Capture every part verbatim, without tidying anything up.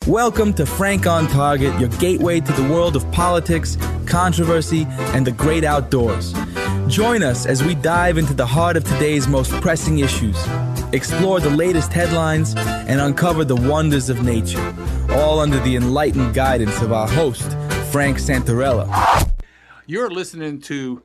Welcome to Frank on Target, your gateway to the world of politics, controversy, and the great outdoors. Join us as we dive into the heart of today's most pressing issues, explore the latest headlines, and uncover the wonders of nature, all under the enlightened guidance of our host, Frank Santarella. You're listening to,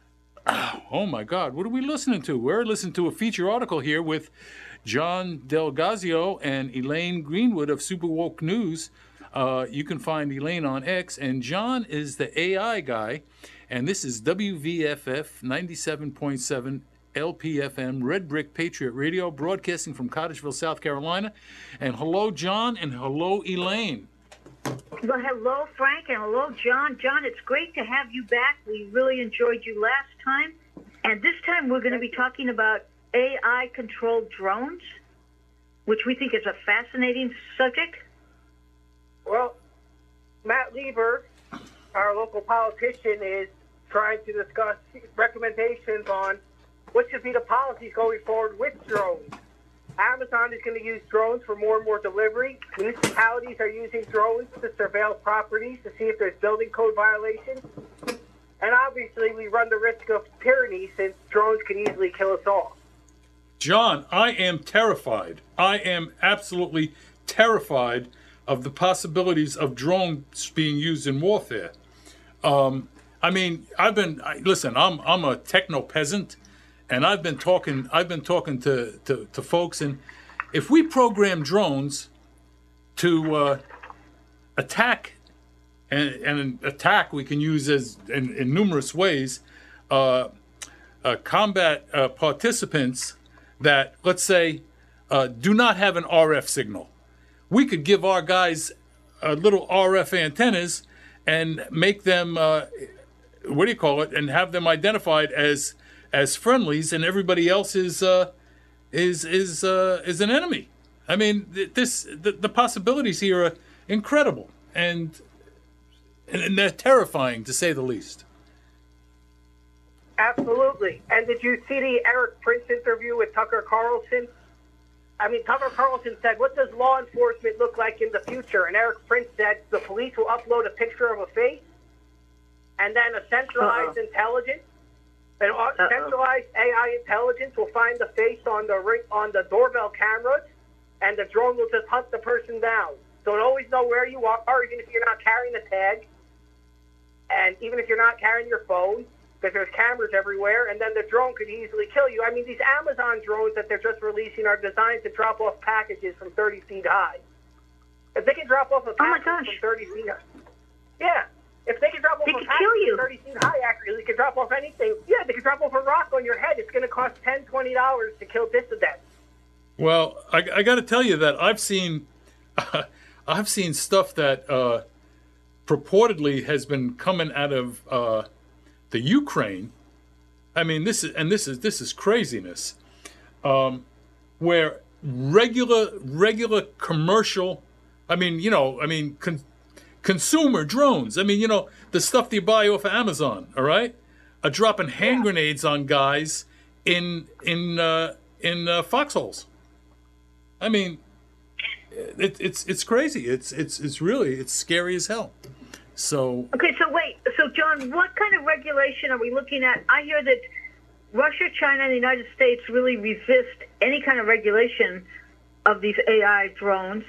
oh my God, what are we listening to? We're listening to a feature article here with John Delgazio and Elaine Greenwood of Super Woke News. Uh, you can find Elaine on X, and John is the A I guy, and this is W V F F ninety-seven point seven L P F M, Red Brick Patriot Radio, broadcasting from Cottageville, South Carolina. And hello, John, and hello, Elaine. Well, hello, Frank, and hello, John. John, it's great to have you back. We really enjoyed you last time, and this time we're going to be talking about A I-controlled drones, which we think is a fascinating subject. Well, Matt Lieber, our local politician, is trying to discuss recommendations on what should be the policies going forward with drones. Amazon is going to use drones for more and more delivery. Municipalities are using drones to surveil properties to see if there's building code violations. And obviously, we run the risk of tyranny since drones can easily kill us all. John, I am terrified. I am absolutely terrified of the possibilities of drones being used in warfare. Um, I mean, I've been I, listen. I'm I'm a techno peasant, and I've been talking. I've been talking to to, to folks, and if we program drones to uh, attack, and, and an attack we can use as in, in numerous ways, uh, uh, combat uh, participants that, let's say, uh, do not have an R F signal. We could give our guys uh, little R F antennas and make them, uh, what do you call it, and have them identified as as friendlies, and everybody else is uh, is is uh, is an enemy. I mean, this the, the possibilities here are incredible, and and they're terrifying to say the least. Absolutely. And did you see the Eric Prince interview with Tucker Carlson? I mean, Tucker Carlson said, what does law enforcement look like in the future? And Eric Prince said the police will upload a picture of a face and then a centralized Uh-oh. intelligence, an Uh-oh. centralized A I intelligence will find the face on the ring, on the doorbell cameras, and the drone will just hunt the person down. So it always know where you are, even if you're not carrying the tag, and even if you're not carrying your phone, because there's cameras everywhere, and then the drone could easily kill you. I mean, these Amazon drones that they're just releasing are designed to drop off packages from thirty feet high. If they can drop off a package oh from thirty feet high, yeah. If they can drop off they a package from thirty feet high, actually, they can drop off anything. Yeah, they can drop off a rock on your head. It's going to cost ten dollars, twenty dollars to kill dissidents. Well, I, I got to tell you that I've seen, uh, I've seen stuff that uh, purportedly has been coming out of Uh, the Ukraine. I mean, this is and this is this is craziness, um, where regular regular commercial, I mean, you know, I mean, con- consumer drones. I mean, you know, the stuff that you buy off of Amazon. All right, are dropping hand yeah. grenades on guys in in uh, in uh, foxholes. I mean, it, it's it's crazy. It's it's it's really it's scary as hell. So okay, so wait, so John, what kind of regulation are we looking at? I hear that Russia, China, and the United States really resist any kind of regulation of these A I drones.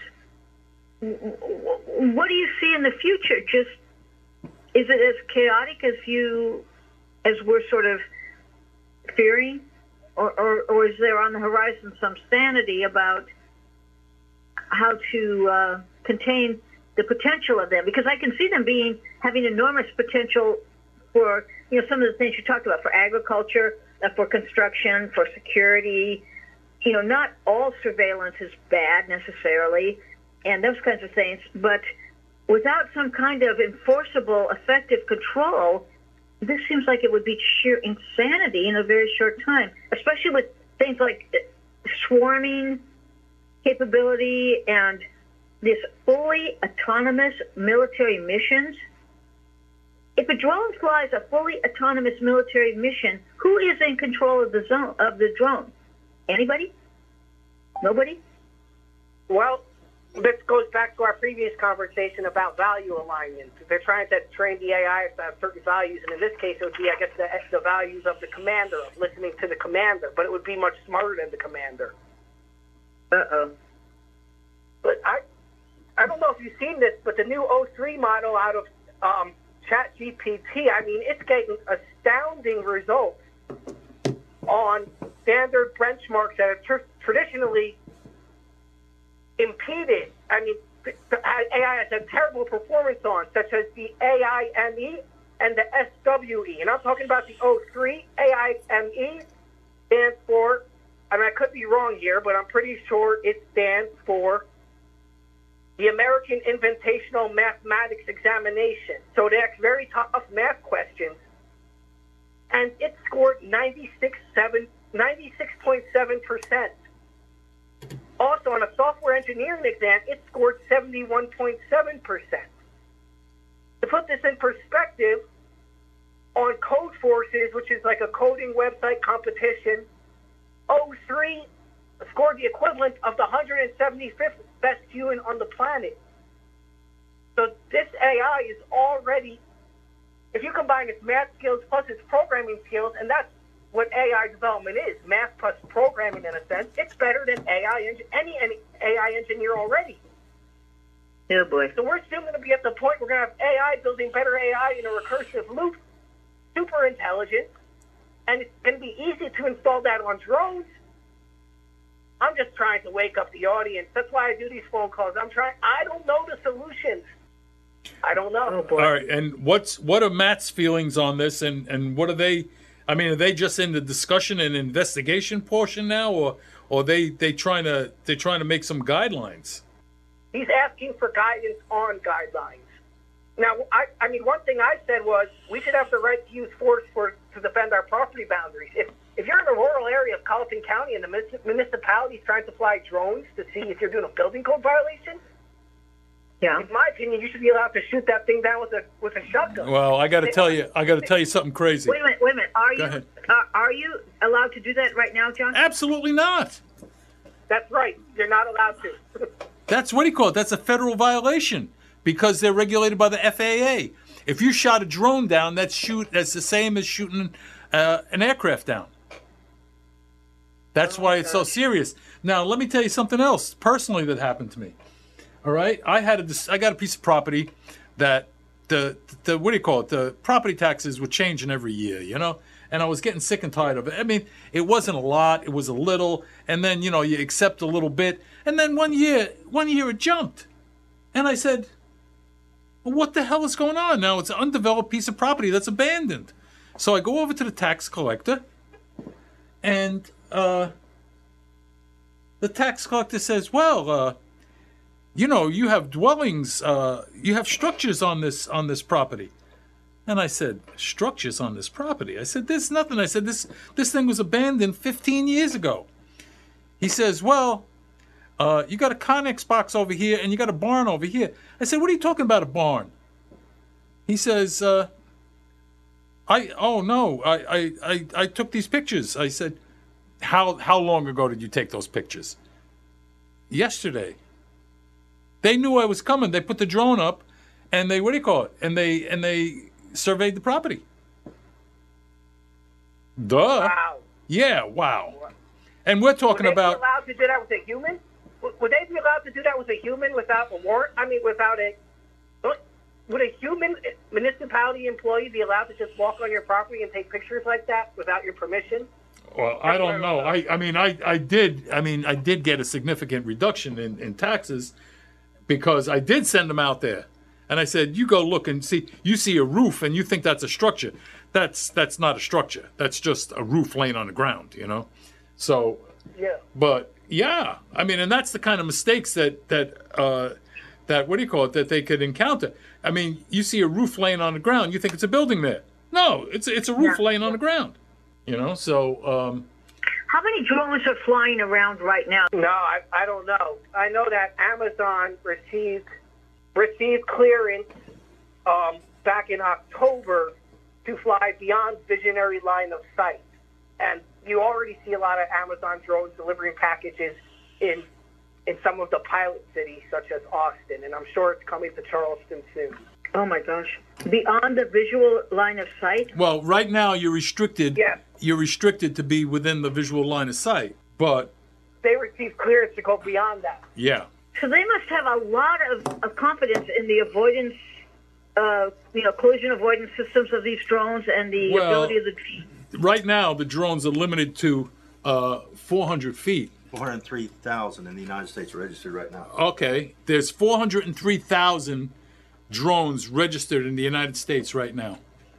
What do you see in the future? Just is it as chaotic as you, as we're sort of fearing, or or, or is there on the horizon some sanity about how to uh, contain the potential of them? Because I can see them being having enormous potential for, you know, some of the things you talked about, for agriculture, uh, for construction, for security. You know, not all surveillance is bad necessarily, and those kinds of things. But without some kind of enforceable, effective control, this seems like it would be sheer insanity in a very short time, especially with things like swarming capability and this fully autonomous military missions. If a drone flies a fully autonomous military mission, who is in control of the zone of the drone? Anybody? Nobody? Well, this goes back to our previous conversation about value alignment. They're trying to train the A I to have certain values, and in this case, it would be, I guess, the, the values of the commander, of listening to the commander, but it would be much smarter than the commander. Uh-oh. But I, I don't know if you've seen this, but the new O three model out of um, ChatGPT, I mean, it's getting astounding results on standard benchmarks that are tr- traditionally impeded. I mean, the A I has a terrible performance on, such as the A I M E and the S W E. And I'm talking about the O three. A I M E stands for, I mean, I could be wrong here, but I'm pretty sure it stands for the American Invitational Mathematics Examination. So it asks very tough math questions. And it scored ninety-six point seven percent. Also, on a software engineering exam, it scored seventy-one point seven percent. To put this in perspective, on Code Forces, which is like a coding website competition, O three scored the equivalent of the one hundred seventy-fifth best human on the planet. So this A I is already, if you combine its math skills plus its programming skills, and that's what A I development is, math plus programming in a sense, it's better than A I, any, any A I engineer already. Oh, boy. So we're still going to be at the point we're going to have A I building better A I in a recursive loop, super intelligent, and it's going to be easy to install that on drones. I'm just trying to wake up the audience. That's why I do these phone calls. I'm trying. I don't know the solutions. I don't know. Oh, boy. All right, and what's what are Matt's feelings on this, and, and what are they? I mean, are they just in the discussion and investigation portion now, or or they they trying to they trying to make some guidelines? He's asking for guidance on guidelines. Now, I, I mean, one thing I said was we should have the right to use force for to defend our property boundaries. If if you're in a rural area of Colleton County and the municipality is trying to fly drones to see if you're doing a building code violation, Yeah. in my opinion, you should be allowed to shoot that thing down with a with a shotgun. Well, I got to tell you, I got to tell you something crazy. Wait a minute, wait a minute. Are Go you ahead. uh, are you allowed to do that right now, John? Absolutely not. That's right. You're not allowed to. That's what do you call it? That's a federal violation because they're regulated by the F A A. If you shot a drone down, that's shoot. That's the same as shooting uh, an aircraft down. That's why it's so serious. Now, let me tell you something else personally that happened to me. All right, I had a, I got a piece of property that the the what do you call it? The property taxes were changing every year, you know, and I was getting sick and tired of it. I mean, it wasn't a lot, it was a little, and then you know you accept a little bit, and then one year, one year it jumped, and I said, well, what the hell is going on now? It's an undeveloped piece of property that's abandoned. So I go over to the tax collector, and uh, the tax collector says, well. Uh, You know, you have dwellings, uh, you have structures on this on this property. And I said, structures on this property? I said, there's nothing. I said, this this thing was abandoned fifteen years ago. He says, well, uh, you got a Connex box over here and you got a barn over here. I said, what are you talking about, a barn? He says, uh, I, oh no, I, I, I, I took these pictures. I said, how how long ago did you take those pictures? Yesterday. They knew I was coming. They put the drone up, and they what do you call it? And they and they surveyed the property. Duh. Wow. Yeah. Wow. And we're talking Would they about. be allowed to do that with a human? Would they be allowed to do that with a human without a warrant? I mean, without a. Would a human municipality employee be allowed to just walk on your property and take pictures like that without your permission? Well, I don't know. I I mean, I I did. I mean, I did get a significant reduction in in taxes. Because I did send them out there, and I said, "You go look and see. You see a roof, and you think that's a structure. That's that's not a structure. That's just a roof laying on the ground, you know." So, Yeah. but yeah, I mean, and that's the kind of mistakes that that uh, that what do you call it? That they could encounter. I mean, you see a roof laying on the ground, you think it's a building there. No, it's it's a roof Yeah. laying on the ground, you know. So. Um, How many drones are flying around right now? No, I, I don't know. I know that Amazon received received clearance um, back in October to fly beyond visionary line of sight, and you already see a lot of Amazon drones delivering packages in in some of the pilot cities, such as Austin, and I'm sure it's coming to Charleston soon. Oh my gosh! Beyond the visual line of sight. Well, right now you're restricted. Yeah. You're restricted to be within the visual line of sight, but They received clearance to go beyond that. yeah. So they must have a lot of, of confidence in the avoidance, uh, you know, collision avoidance systems of these drones and the Well- ability of the. Right now the drones are limited to uh, four hundred feet. four hundred three thousand in the United States registered right now. Okay, there's four hundred three thousand drones registered in the United States right now.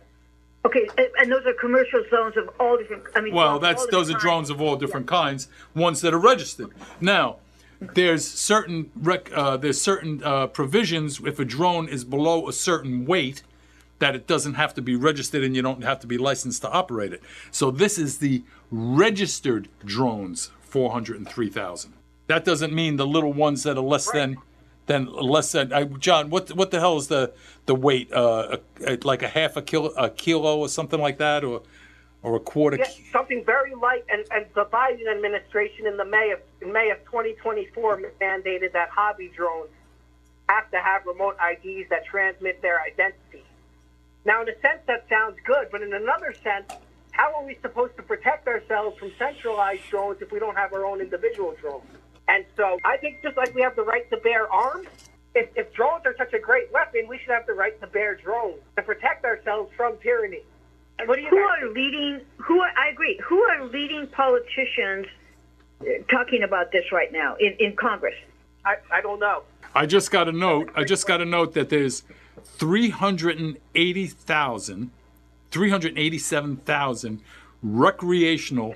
Okay, and, and those are commercial zones of all different. I mean, Well, all that's different those are kinds. drones of all different kinds, ones that are registered. Now, there's certain rec, uh, there's certain uh, provisions if a drone is below a certain weight that it doesn't have to be registered and you don't have to be licensed to operate it. So this is the registered drones, four hundred three thousand. That doesn't mean the little ones that are less than than less than. Uh, John, what what the hell is the the weight? Uh, a, a, like a half a kilo, a kilo or something like that, or or a quarter. Yeah, ki- something very light, and, and the Biden administration in the May of in May of twenty twenty-four mandated that hobby drones have to have remote I Ds that transmit their identity. Now, in a sense, that sounds good, but in another sense, how are we supposed to protect ourselves from centralized drones if we don't have our own individual drones? And so I think just like we have the right to bear arms, if, if drones are such a great weapon, we should have the right to bear drones to protect ourselves from tyranny. And what do you Who guys are think? leading? Who are? I agree. Who are leading politicians uh, talking about this right now in, in Congress? I, I don't know. I just got a note. I just got a note that there's three hundred eighty thousand, three hundred eighty-seven thousand recreational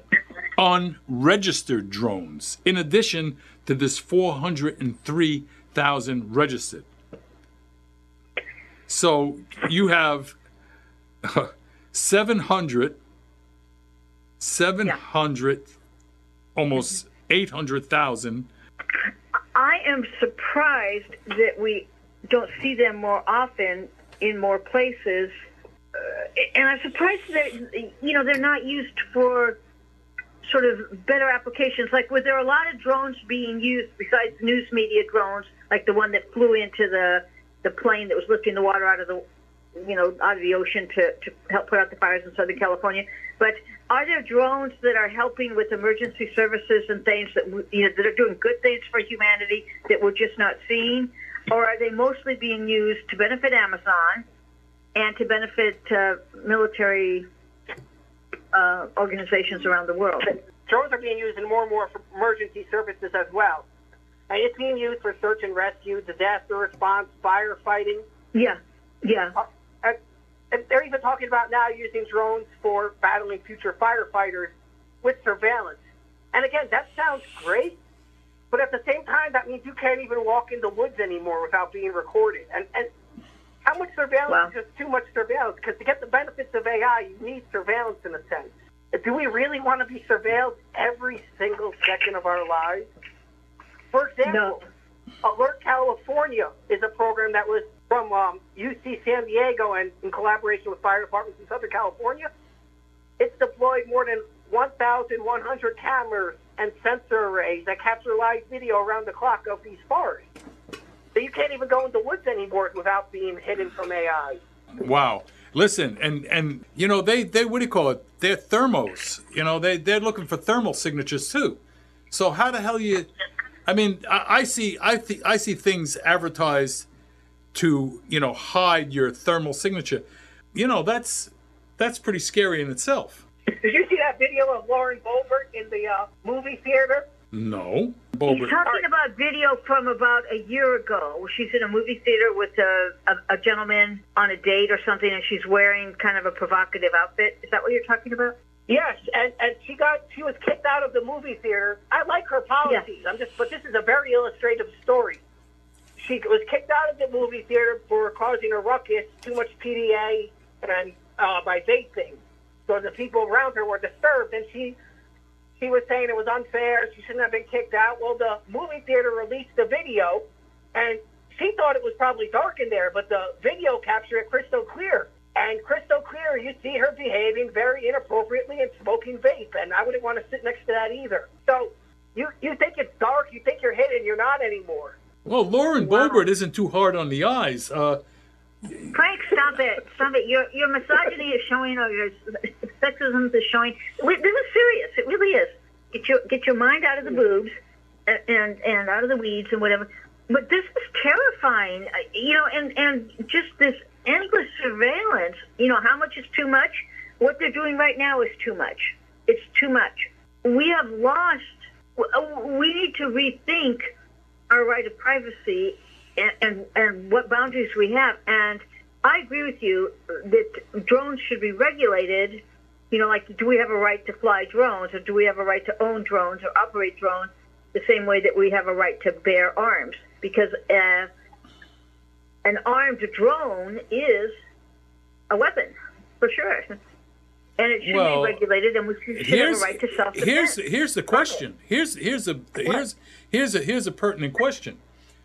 unregistered drones, in addition to this four hundred three thousand registered. So you have uh, seven hundred, seven hundred, almost eight hundred thousand. I am surprised that we don't see them more often in more places, uh, and I'm surprised that you know they're not used for sort of better applications. Like, were there a lot of drones being used besides news media drones, like the one that flew into the the plane that was lifting the water out of the you know out of the ocean to to help put out the fires in Southern California? But are there drones that are helping with emergency services and things that you know that are doing good things for humanity that we're just not seeing? Or are they mostly being used to benefit Amazon and to benefit uh, military uh, organizations around the world? Drones are being used in more and more for emergency services as well. And it's being used for search and rescue, disaster response, firefighting. Yeah, yeah. Uh, and, and they're even talking about now using drones for battling future firefighters with surveillance. And again, that sounds great, but at the same time, that means you can't even walk in the woods anymore without being recorded. And, and how much surveillance Wow. is just too much surveillance? Because to get the benefits of A I, you need surveillance in a sense. Do we really want to be surveilled every single second of our lives? For example, Alert California is a program that was from um, U C San Diego and in collaboration with fire departments in Southern California. It's deployed more than one thousand one hundred cameras and sensor arrays that capture live video around the clock of these forests. So you can't even go in the woods anymore without being hidden from A I. Wow. Listen, and and you know they they what do you call it? They're thermos. You know they they're looking for thermal signatures too. So how the hell you? I mean, I, I see I th- I see things advertised to you know hide your thermal signature. You know that's that's pretty scary in itself. Did you see that video of Lauren Boebert in the uh, movie theater? No, He's Boebert. talking about video from about a year ago. Where she's in a movie theater with a, a, a gentleman on a date or something, and she's wearing kind of a provocative outfit. Is that what you're talking about? Yes, and, and she got she was kicked out of the movie theater. I like her policies. I'm just, but this is a very illustrative story. She was kicked out of the movie theater for causing a ruckus, too much P D A, and uh, by vaping. So the people around her were disturbed, and she she was saying it was unfair. She shouldn't have been kicked out. Well, the movie theater released the video, and she thought it was probably dark in there, but the video captured it crystal clear. And crystal clear, you see her behaving very inappropriately and smoking vape, and I wouldn't want to sit next to that either. So You you think it's dark, you think you're hidden, you're not anymore. Well, Lauren Wow. Boebert isn't too hard on the eyes. Uh, Frank, stop it. Stop it. Your your misogyny is showing, or your sexism is showing. We- This is serious. It really is. Get your get your mind out of the boobs and and, and out of the weeds and whatever. But this is terrifying. Uh, You know, and, and just this endless surveillance. You know, how much is too much? What they're doing right now is too much. It's too much. We have lost. We need to rethink our right of privacy and, and, and what boundaries we have. And I agree with you that drones should be regulated. You know, like, do we have a right to fly drones, or do we have a right to own drones or operate drones the same way that we have a right to bear arms? Because uh, an armed drone is a weapon, for sure. And it should Well, be regulated, and we should have a here's right to self-defense. here's here's the question. Here's here's a here's here's a here's a pertinent question.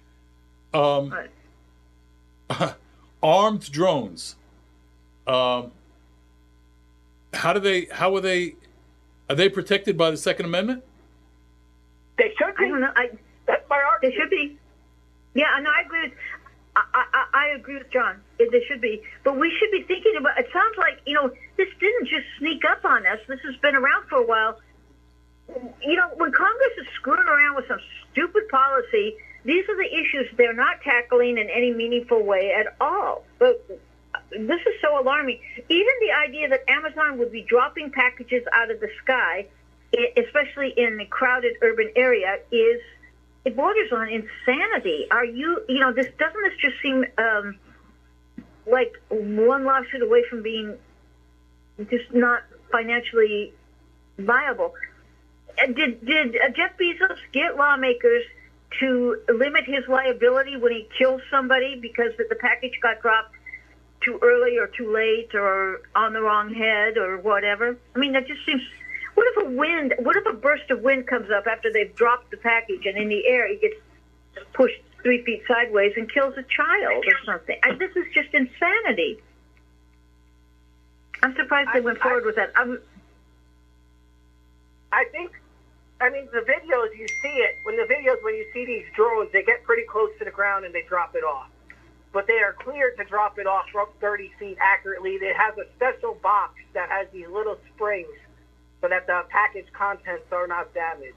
Um, Right. armed drones. Um, how do they? How are they? Are they protected by the Second Amendment? They should be. I don't know. I, That's my They argument. should be. Yeah, no, I agree with. I, I, I agree with John. It, they should be, but we should be thinking about. It sounds like, you know, this didn't just sneak up on us. This has been around for a while. You know, when Congress is screwing around with some stupid policy, these are the issues they're not tackling in any meaningful way at all. But this is so alarming. Even the idea that Amazon would be dropping packages out of the sky, e- especially in a crowded urban area, is. It borders on insanity. Are you, you know, this doesn't this just seem um, like one lawsuit away from being just not financially viable? Uh, Did did uh, Jeff Bezos get lawmakers to limit his liability when he kills somebody because the package got dropped too early or too late or on the wrong head or whatever? I mean, that just seems. What if a wind? What if a burst of wind comes up after they've dropped the package, and in the air he gets pushed three feet sideways and kills a child or something? I, this is just insanity. I'm surprised they I- went I- forward with that. I'm, I think, I mean, the videos, you see it. When the videos, when you see these drones, they get pretty close to the ground and they drop it off. But they are cleared to drop it off from thirty feet accurately. It has a special box that has these little springs so that the package contents are not damaged.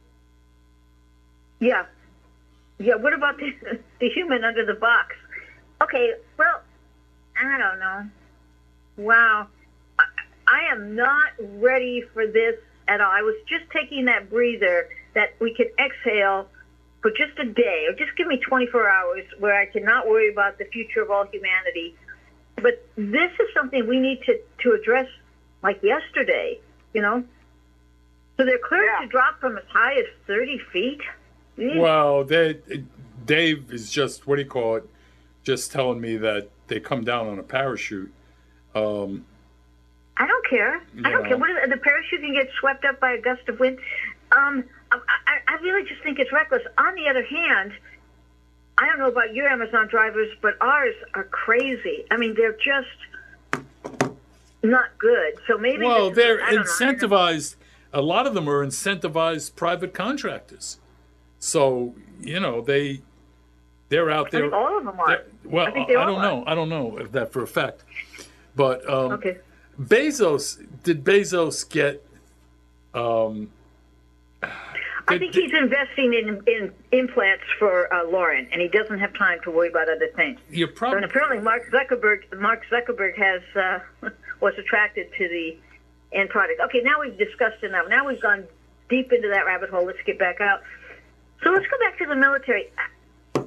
yeah, yeah. What about the, the human under the box? Okay, well, I don't know. Wow, I, I am not ready for this at all. I was just taking that breather that we can exhale for just a day, or just give me twenty-four hours where I cannot worry about the future of all humanity. But this is something we need to, to address like yesterday, you know? So they're cleared Yeah. to drop from as high as thirty feet? Jeez. Well, they, Dave is just, what do you call it, just telling me that they come down on a parachute. Um, I don't care. I don't Yeah. care. What if the parachute can get swept up by a gust of wind? Um, I, I, I really just think it's reckless. On the other hand, I don't know about your Amazon drivers, but ours are crazy. I mean, they're just not good. So maybe well, this is- they're I don't know. incentivized. A lot of them are incentivized private contractors. So, you know, they, they're out I there. think all of them are. they're- Well, I I, think they I all don't are. know. I don't know if that for a fact. But um, Okay. Bezos, did Bezos get... Um, I did- think did- he's investing in in implants for uh, Lauren, and he doesn't have time to worry about other things. You're And probably... apparently, Mark Zuckerberg Mark Zuckerberg has uh, was attracted to the end product. Okay, now we've discussed enough. Now we've gone deep into that rabbit hole. Let's get back out. So let's go back to the military. Uh,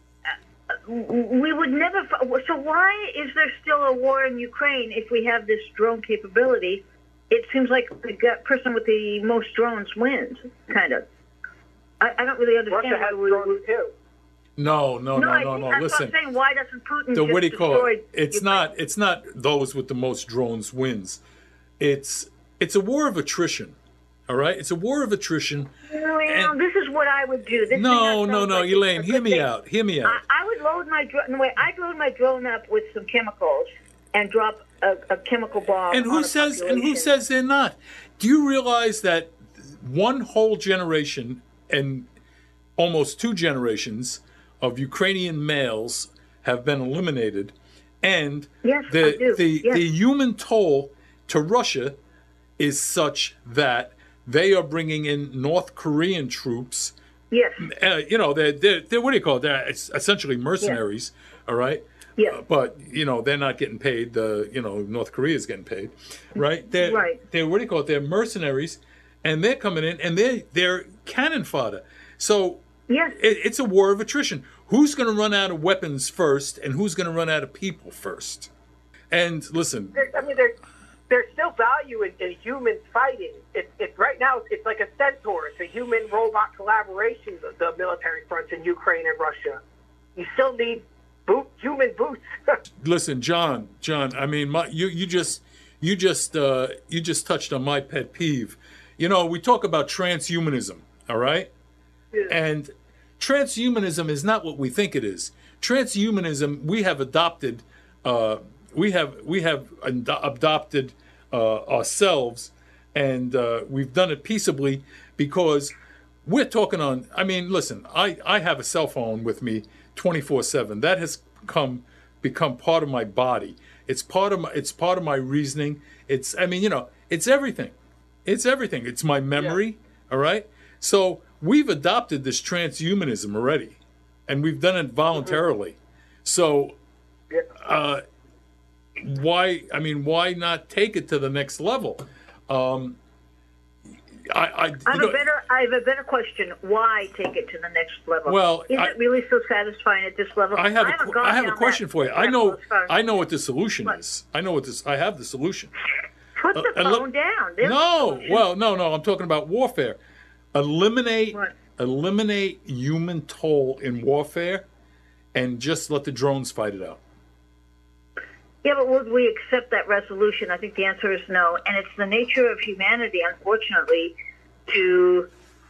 We would never. So why is there still a war in Ukraine if we have this drone capability? It seems like the gu- person with the most drones wins, kind of. I, I don't really understand. Russia has why we- drones too. No, no, No, no, I no, think no. that's Listen. what I'm saying. Why doesn't Putin the just what do you call destroy it? It's Ukraine? not. It's not those with the most drones wins. It's it's a war of attrition. All right, it's a war of attrition. Well, And- this is what I would do. This may No, not no, sound no, like it's Elaine, a hear good me thing. out. Hear me out. I, I would load my drone. No, wait, I'd load my drone up with some chemicals and drop a, a chemical bomb. And on who a says and who population. says they're not? Do you realize that one whole generation and almost two generations of Ukrainian males have been eliminated, and Yes, I the do. the Yes. the human toll to Russia is such that they are bringing in North Korean troops. Yes. Uh, you know, they're, they're, they're what do you call it? They're essentially mercenaries, all right? Yeah. Uh, but you know, they're not getting paid. The you know, North Korea is getting paid, right? They're, Right. They're what do you call it? They're mercenaries, and they're coming in, and they they're cannon fodder. So Yes. it, it's a war of attrition. Who's going to run out of weapons first, and who's going to run out of people first? And listen, There, I mean, there's there's still value in, in humans fighting. It's it's right now it's like a centaur. It's a human robot collaboration. The, the military fronts in Ukraine and Russia. You still need boot human boots. listen, John, John. I mean, my, you you just you just uh, you just touched on my pet peeve. You know, we talk about transhumanism, all right? And transhumanism is not what we think it is. Transhumanism, we have adopted, uh, we have we have ad- adopted uh, ourselves, and uh, we've done it peaceably because we're talking on. I mean, listen, I, I have a cell phone with me twenty-four seven. That has come become part of my body. It's part of my it's part of my reasoning. It's I mean, you know, it's everything. It's everything. It's my memory. All right. So we've adopted this transhumanism already, and we've done it voluntarily. So, uh, why? I mean, why not take it to the next level? Um, I, I, I have you know, a better. I have a better question. Why take it to the next level? Well, is I- it really so satisfying at this level? I have a, haven't qu- gone I have a down question that for you. I rabbit know hole as far as- I know what the solution What? is. I know what this. I have the solution. Put the Uh, and phone look- down. There's No, the solution. well, no, no. I'm talking about warfare. Eliminate, What? eliminate human toll in warfare, and just let the drones fight it out. Yeah, but would we accept that resolution? I think the answer is no. And it's the nature of humanity, unfortunately, to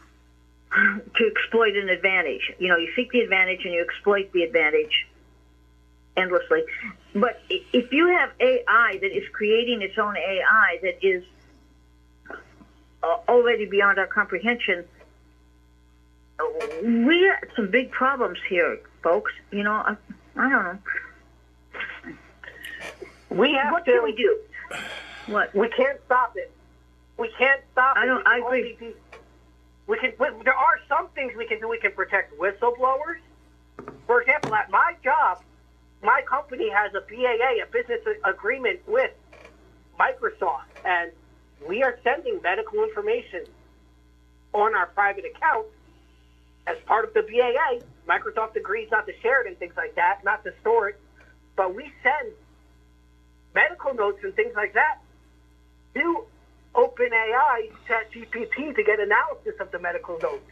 to exploit an advantage. You know, you seek the advantage and you exploit the advantage endlessly. But i- if you have A I that is creating its own A I that is uh, already beyond our comprehension, uh, we have some big problems here, folks. You know, I, I don't know. We have What to. can we do? What? We can't stop it. We can't stop I it. don't- We can I agree. only do- We can. We, there are some things we can do. We can protect whistleblowers. For example, at my job, my company has a B A A, a business a- agreement with Microsoft, and we are sending medical information on our private account as part of the B A A. Microsoft agrees not to share it and things like that, not to store it, but we send medical notes and things like that to OpenAI, ChatGPT, to get analysis of the medical notes.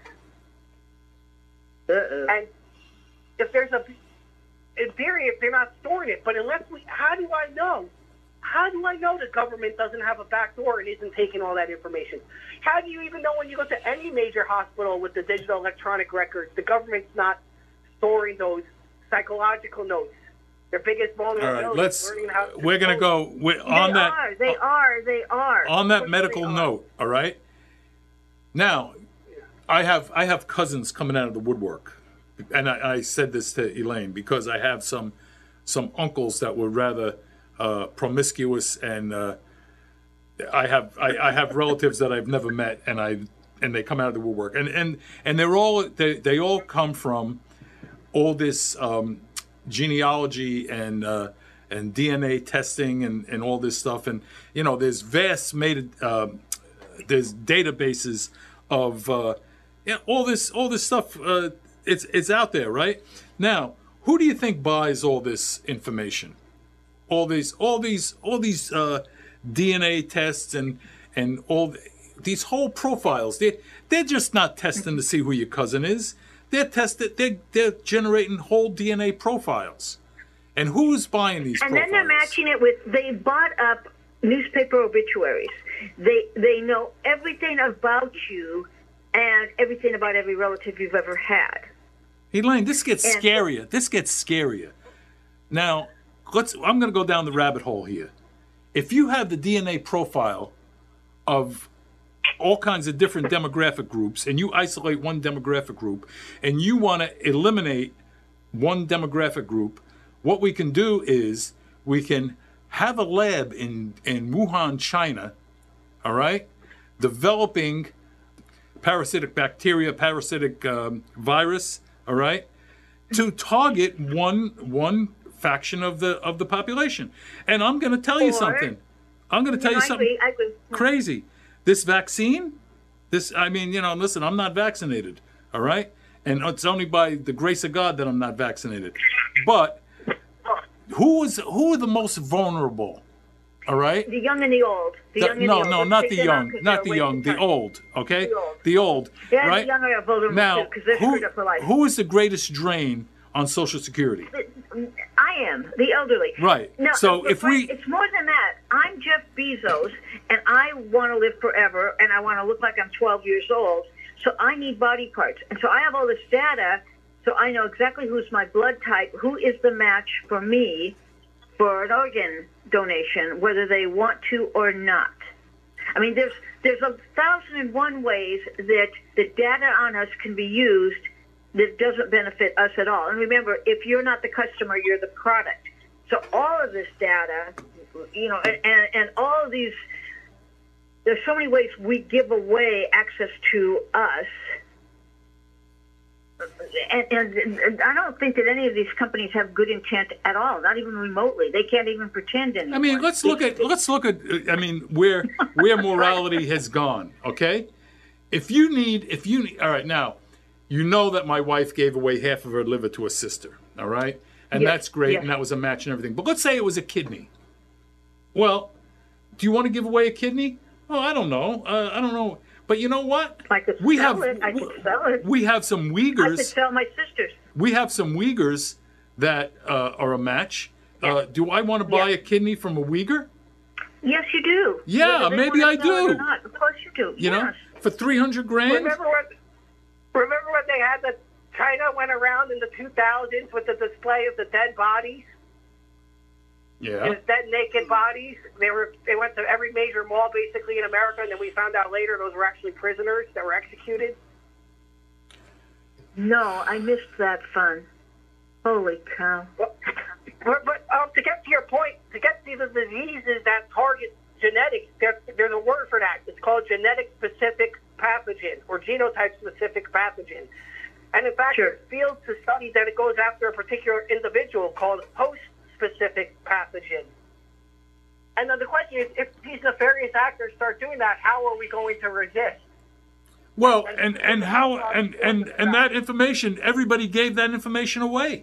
Uh-oh. And if there's a, in theory, if they're not storing it, but unless we, how do I know? How do I know the government doesn't have a back door and isn't taking all that information? How do you even know when you go to any major hospital with the digital electronic records, the government's not storing those psychological notes? Their biggest All vulnerability right, is let's. learning how to We're gonna code. go we- on they that. are. They are. They are. on Of that course medical they are. note, all right. Now, I have I have cousins coming out of the woodwork, and I, I said this to Elaine because I have some some uncles that were rather uh, promiscuous, and uh, I have I, I have relatives that I've never met, and I and they come out of the woodwork, and and and they're all they they all come from all this um, genealogy and. Uh, and D N A testing and, and all this stuff. And, you know, there's vast made, uh, there's databases of, uh, yeah, all this, all this stuff. Uh, it's, it's out there, right? Now, who do you think buys all this information? All these, all these, all these, uh, D N A tests and, and all these whole profiles. They, they're just not testing to see who your cousin is. They're tested, they're, they're generating whole D N A profiles. And who's buying these And profiles? then they're matching it with, they bought up newspaper obituaries. They they know everything about you and everything about every relative you've ever had. Elaine, this gets And- scarier. This gets scarier. Now, let's. I'm going to go down the rabbit hole here. If you have the D N A profile of all kinds of different demographic groups, and you isolate one demographic group, and you want to eliminate one demographic group, what we can do is we can have a lab in, in Wuhan, China, all right, developing parasitic bacteria, parasitic um, virus, all right, to target one one faction of the of the population. And I'm going to tell you Or- something. I'm going to tell No, you I something agree, I agree. crazy. This vaccine, this I mean, you know, listen, I'm not vaccinated, all right? And it's only by the grace of God that I'm not vaccinated. But who is who are the most vulnerable? All right? The young and the old. The The- young and no, the old. no, Let's not take the them out young, 'cause not they're the wasting young, the time. old, okay? The old. The old, Yeah, right? the young are vulnerable Now, too because they're who, screwed up for life. who is the greatest drain on Social Security? I am the elderly. Right. No, So but if we- Frank, it's more than that. I'm Jeff Bezos, and I want to live forever, and I want to look like I'm twelve years old. So I need body parts, and so I have all this data, so I know exactly who's my blood type, who is the match for me for an organ donation, whether they want to or not. I mean, there's there's a thousand and one ways that the data on us can be used that doesn't benefit us at all. And remember, if you're not the customer, you're the product. So all of this data, you know, and, and, and all of these, there's so many ways we give away access to us. And, and, and I don't think that any of these companies have good intent at all, not even remotely. They can't even pretend anymore. I mean, let's look at let's look at I mean, where where morality has gone, okay? If you need if you need, all right, now, you know that my wife gave away half of her liver to a sister, all right? And Yes, that's great, yes. and that was a match and everything. But let's say it was a kidney. Well, do you want to give away a kidney? Oh, I don't know. Uh, I don't know. But you know what? I could we sell have it. I could sell it. we have some I could Uyghurs. sell my sisters. We have some Uyghurs that uh, are a match. Uh, do I want to buy Yeah. a kidney from a Uyghur? Yes, you do. Yeah, Whether they maybe want I to sell it do. or not. Of course you do. You know, yes. for three hundred grand. Remember when? Remember when they had the China went around in the two thousands with the display of the dead bodies, Yeah. the dead naked bodies. They were they went to every major mall basically in America, and then we found out later those were actually prisoners that were executed. No, I missed that fun. Holy cow. Well, but, but um, to get to your point, to get to the diseases that target genetics, there, there's a word for that. It's called genetic-specific pathogen or genotype-specific pathogen. And in fact, Sure. there's fields to study that it goes after a particular individual called host-specific pathogen. And then the question is, if these nefarious actors start doing that, how are we going to resist? Well, and and how and and and that information, everybody gave that information away.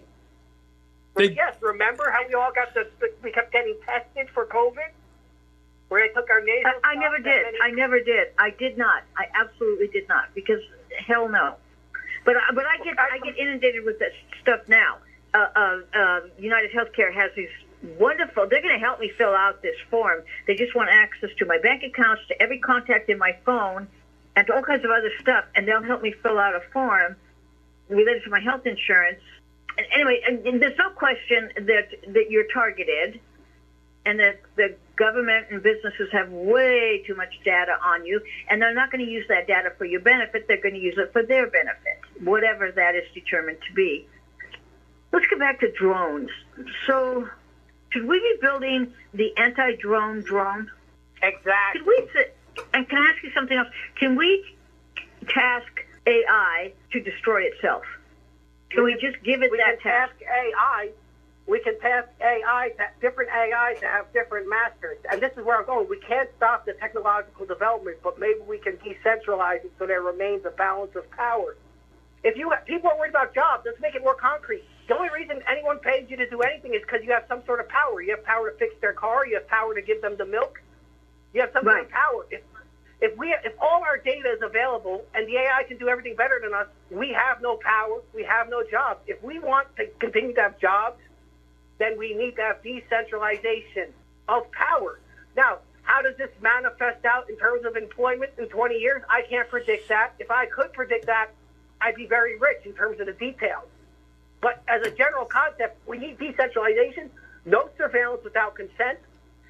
They, Yes, remember how we all got the, the we kept getting tested for COVID? Where they took our nasal I, I never swabs and did. then I never did. I did not. I absolutely did not. Because hell no. But I- but I get I get inundated with this stuff now. Uh, uh, uh, United Healthcare has these wonderful. They're going to help me fill out this form. They just want access to my bank accounts, to every contact in my phone, and to all kinds of other stuff. And they'll help me fill out a form related to my health insurance. And anyway, and, and there's no question that that you're targeted, and that the government and businesses have way too much data on you, and they're not going to use that data for your benefit. They're going to use it for their benefit, whatever that is determined to be. Let's get back to drones. So, should we be building the anti-drone drone? Exactly. Could we sit, and can I ask you something else? Can we task A I to destroy itself? Can we just give it We that can task? task A I. We can task A I, to, different A I to have different masters. And this is where I'm going. We can't stop the technological development, but maybe we can decentralize it so there remains a balance of power. If you people are worried about jobs, let's make it more concrete. The only reason anyone pays you to do anything is because you have some sort of power. You have power to fix their car. You have power to give them the milk. You have some sort of Right. power. If if we if all our data is available and the A I can do everything better than us, we have no power. We have no jobs. If we want to continue to have jobs, then we need to have decentralization of power. Now, how does this manifest out in terms of employment in twenty years? I can't predict that. If I could predict that, I'd be very rich in terms of the details. But as a general concept, we need decentralization, no surveillance without consent,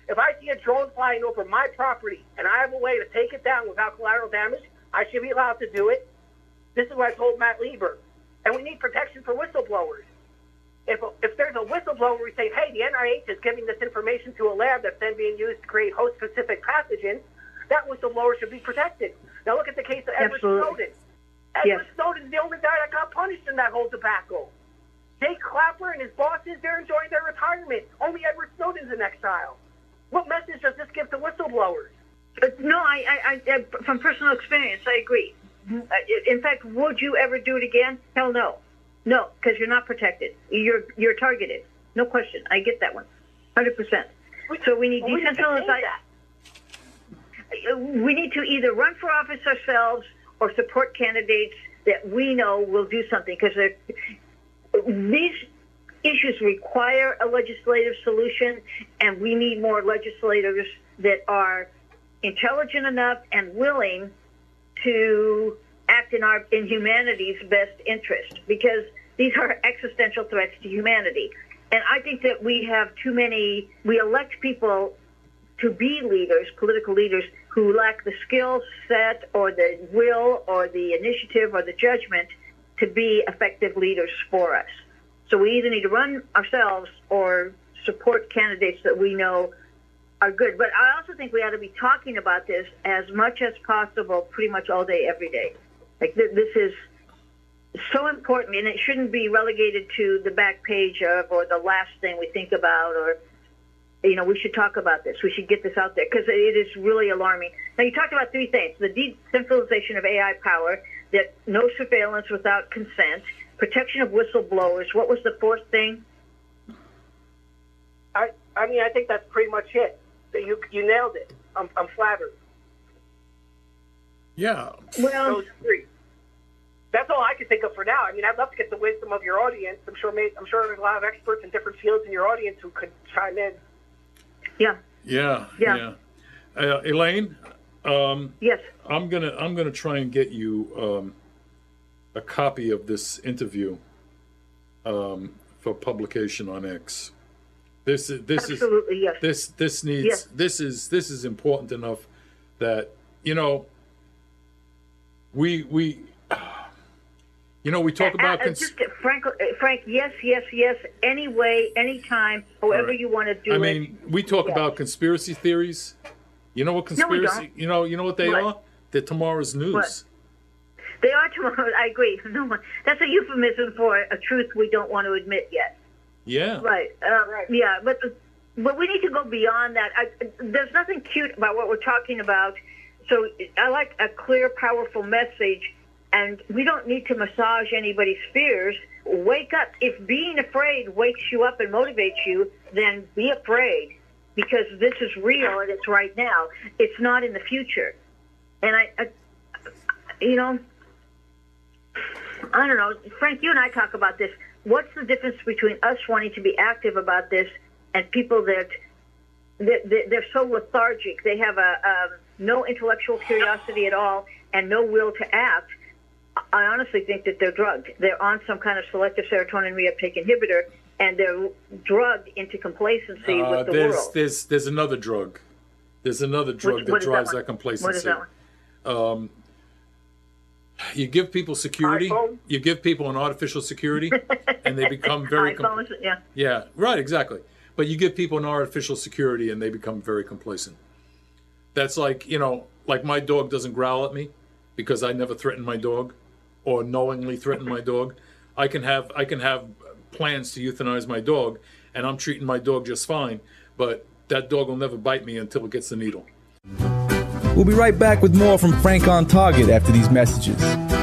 If I see a drone flying over my property and I have a way to take it down without collateral damage, I should be allowed to do it. This is what I told Matt Lieber. And we need protection for whistleblowers. If, if there's a whistleblower, we say, hey, the N I H is giving this information to a lab that's then being used to create host-specific pathogens, that whistleblower should be protected. Now look at the case of Edward Absolutely. Snowden. Edward Yes. Snowden's the only guy that got punished in that whole debacle. Jake Clapper and his bosses, they're enjoying their retirement. Only Edward Snowden's in exile. What message does this give to whistleblowers? But no, I, I, I, from personal experience, I agree. In fact, would you ever do it again? Hell no. No, because you're not protected. You're you're targeted. No question. I get that one. one hundred percent. So we need Well, we need to change decentralized. that. We need to either run for office ourselves or support candidates that we know will do something, because these issues require a legislative solution, and we need more legislators that are intelligent enough and willing to act in our in humanity's best interest, because these are existential threats to humanity. And I think that we have too many, we elect people to be leaders, political leaders, who lack the skill set or the will or the initiative or the judgment to be effective leaders for us. So we either need to run ourselves or support candidates that we know are good. But I also think we ought to be talking about this as much as possible, pretty much all day, every day. Like th- this is so important, and it shouldn't be relegated to the back page of or the last thing we think about, or, you know, we should talk about this. We should get this out there, because it is really alarming. Now, you talked about three things: the decentralization of A I power, that no surveillance without consent, protection of whistleblowers. What was the fourth thing? I, I mean, I think that's pretty much it. You, you nailed it. I'm, I'm flattered. Yeah. Well, Those three. That's all I can think of for now. I mean, I'd love to get the wisdom of your audience. I'm sure, may, I'm sure there's a lot of experts in different fields in your audience who could chime in. yeah, Yeah. Yeah. Yeah. Uh, Elaine, um, yes. I'm gonna I'm gonna try and get you um, a copy of this interview um, for publication on X. This is this Absolutely, is yes. this this needs Yes. this is this is important enough that, you know, we we you know we talk about Uh, uh, cons- just, uh, Frank, uh, Frank, yes, yes, yes, any way, any time, however right. you want to do I it. mean, we talk Yeah. about conspiracy theories. You know what No, we conspiracy? don't. you know, you know what they What? are? They're tomorrow's news. What? They are tomorrow. I agree. No one. That's a euphemism for a truth we don't want to admit yet. Yeah. Right. Uh, Yeah, but but we need to go beyond that. I, there's nothing cute about what we're talking about. So I like a clear, powerful message, and we don't need to massage anybody's fears. Wake up. If being afraid wakes you up and motivates you, then be afraid, because this is real and it's right now. It's not in the future. And I, I you know, I don't know. Frank, you and I talk about this. What's the difference between us wanting to be active about this and people that, that, that they're so lethargic? They have a, um, no intellectual curiosity at all and no will to act. I honestly think that they're drugged. They're on some kind of selective serotonin reuptake inhibitor, and they're drugged into complacency Uh, with the there's world. there's there's another drug. There's another drug Which- that what is that drives one? that, complacency. What is that one? You give people security. iPhone? You give people an artificial security, and they become very com- iPhones, yeah. yeah right exactly. But you give people an artificial security, and they become very complacent. That's like, you know, like my dog doesn't growl at me because I never threaten my dog, or knowingly threaten my dog. I can have I can have plans to euthanize my dog, and I'm treating my dog just fine. But that dog will never bite me until it gets the needle. We'll be right back with more from Frank on Target after these messages.